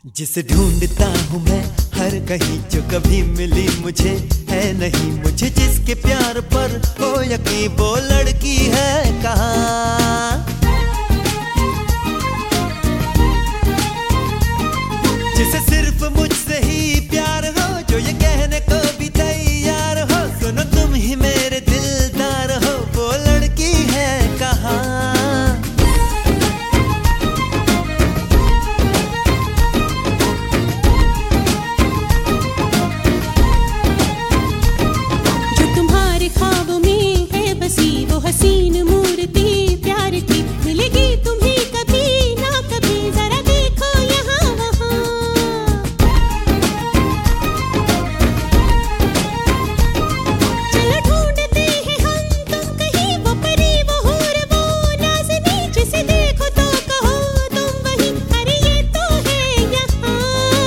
जिसे ढूंढता हूँ मैं हर कहीं, जो कभी मिली मुझे है नहीं। मुझे जिसके प्यार पर हो यकीन, वो लड़की है कहाँ। जिसे सिर्फ मुझसे ही प्यार हो, जो ये कहने को भी तैयार हो, सुनो तुम ही मेरे दिलदार हो, वो लड़की है कहाँ। हसीन मूर्ति प्यार की मिलेगी तुम्हें कभी ना कभी, जरा देखो यहाँ वहाँ। चलो ढूंढते हैं हम तुम कहीं, वो परी वो हूर वो नाज़नी, जिसे देखो तो कहो तुम वही, अरे ये तो है यहाँ।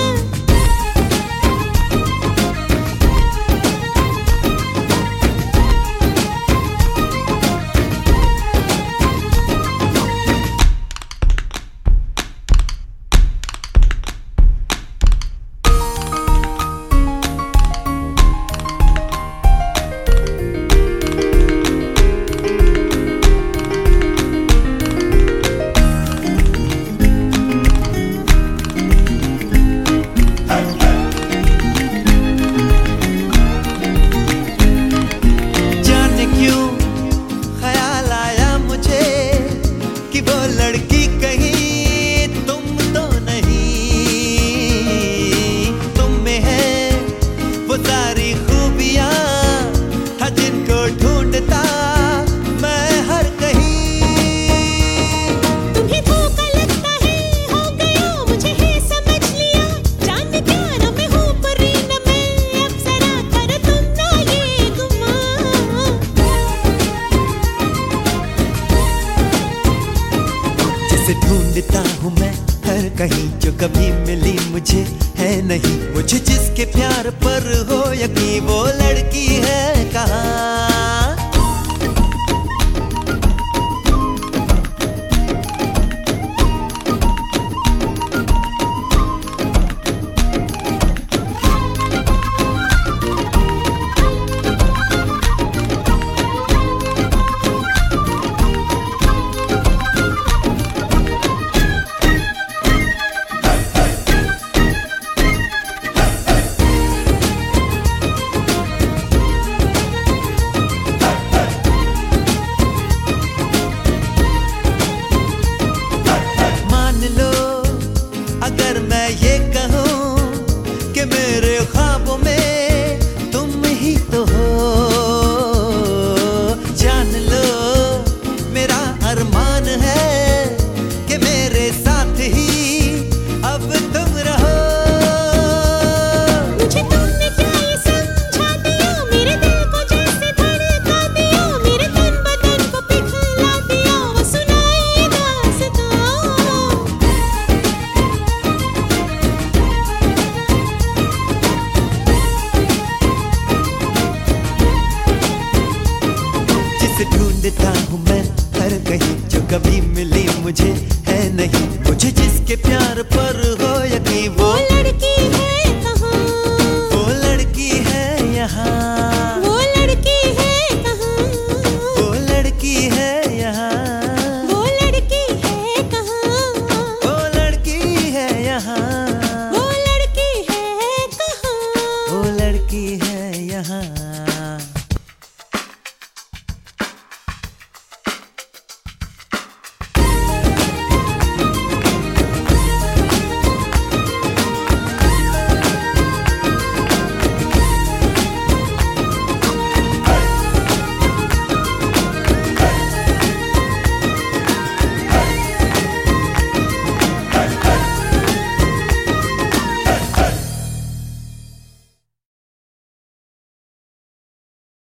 लड़की कहीं तुम तो नहीं, तुम में है वो सारी खूबियां, हाँ जिनको ढूंढता मैं हर कहीं। तुम्हें धोखा लगता है, हो गया मुझे है समझ लिया, जान क्या न मैं हूँ परी न मैं अप्सरा, करो तुम ना ये गुमान। जिसे ढूंढता हूँ मैं हर कहीं, जो कभी मिली मुझे है नहीं। मुझे जिसके प्यार पर हो यकीन, वो लड़की है कहाँ। अगर मैं ये कहूँ कि मेरे ख्वाबों में तुम ही तो हो, जान लो मेरा अरमान है कि मेरे साथ ही अब तुम रहो। मुझे तुमने क्या ये समझा दिया, मेरे दिल को जैसे धड़का दिया, मेरे तन बदन को पिघला दिया, वो सुनाई दास्तां। ढूंढता हूँ मैं हर कहीं, जो कभी मिली मुझे है नहीं। मुझे जिसके प्यार पर हो यकीन, वो लड़की है कहाँ, वो लड़की है यहाँ, वो लड़की है कहाँ, वो लड़की है यहाँ, वो लड़की है कहाँ, वो लड़की है यहाँ।